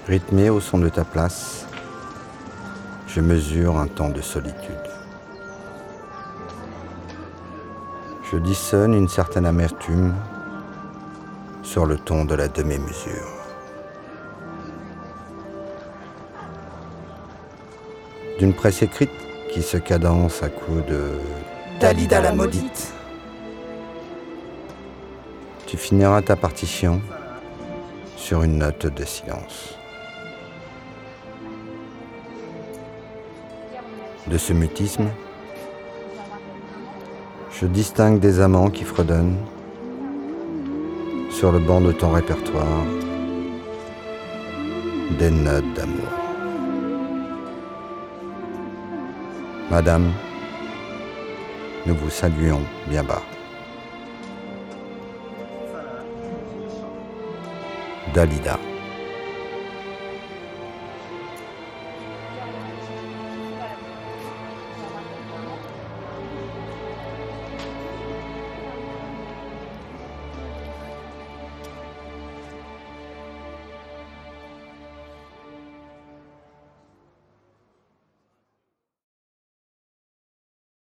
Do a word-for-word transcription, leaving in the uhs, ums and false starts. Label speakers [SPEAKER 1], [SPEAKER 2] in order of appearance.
[SPEAKER 1] Rythmé au son de ta place, je mesure un temps de solitude. Je dissonne une certaine amertume sur le ton de la demi-mesure. D'une presse écrite qui se cadence à coups de Dalida la maudite, tu finiras ta partition sur une note de silence. De ce mutisme, je distingue des amants qui fredonnent sur le banc de ton répertoire des notes d'amour. Madame, nous vous saluons bien bas. Dalida.